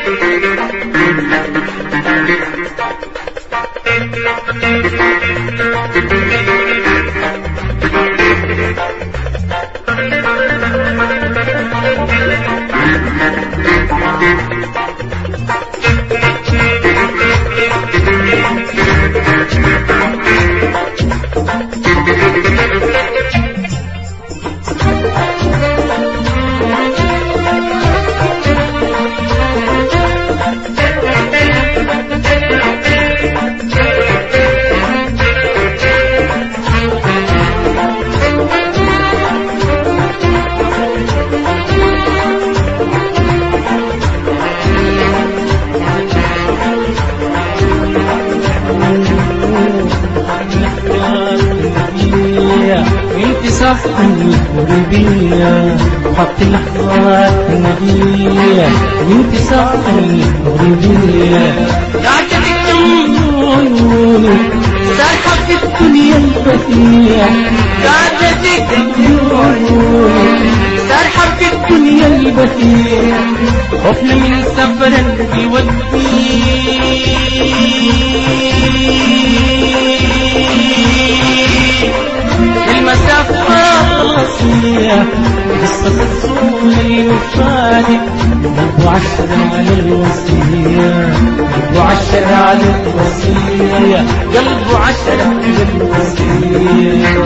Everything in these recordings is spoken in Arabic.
الغربية حط لحظات نبية وانت صاحب الغربية قعدتك عيونك سارحة في الدنيا البثية قعدتك عيونك سارحة في الدنيا البثية خفنا من سفر المسافة قاسية قصة الصول وفادي ضربوا عشرة على الوصية ضربوا عشرة على الوصية قلبوا عشرة على الوصية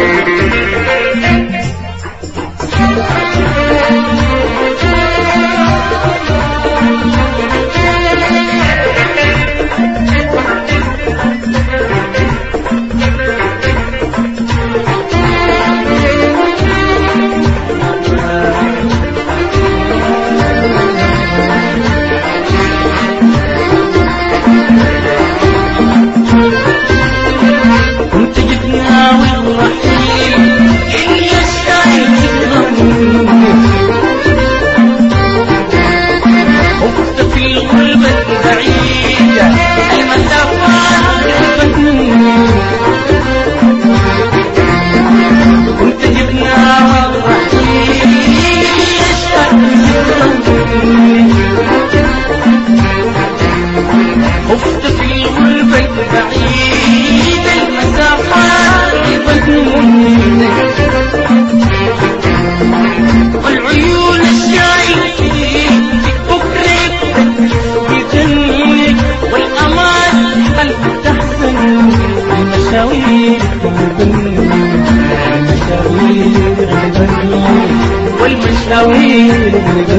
والمشاوير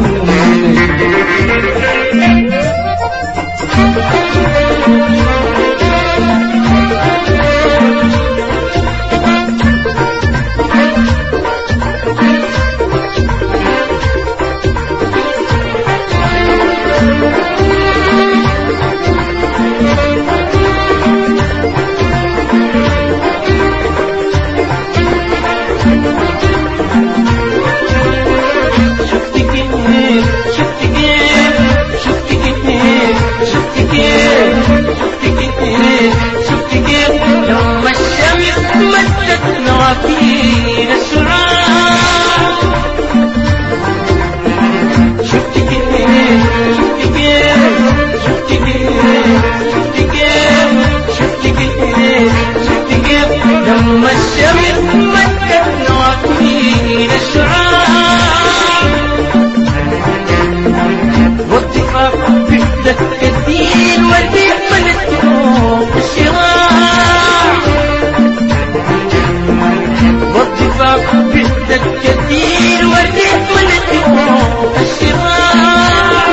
لما الشمس مدت نواقين الشعاع واتفاق بحدة كثير والريح ملتهم الشراع واتفاق بحدة كثير والريح ملتهم الشراع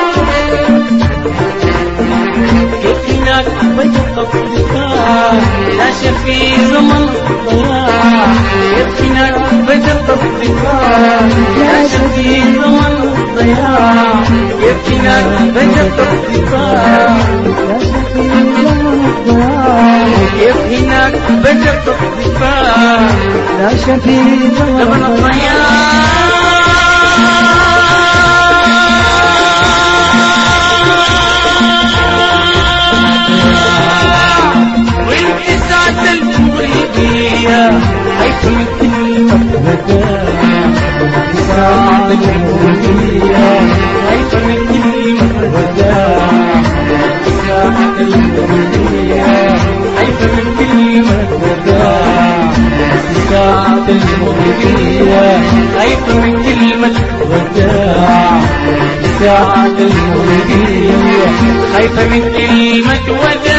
كيف هناك بيتقف لا شفي زمن الضياع يبكينا بدق الضياع لا شفي زمن الضياع يبكينا بدق الضياع يبكينا بدق الضياع لا شفي زمن الضياع حيث من كل مفردة ساعة الجمهورية حيث من كل مفردة خايفة من كلمة وداع ساعة المولدية، خايفة من كلمة وداع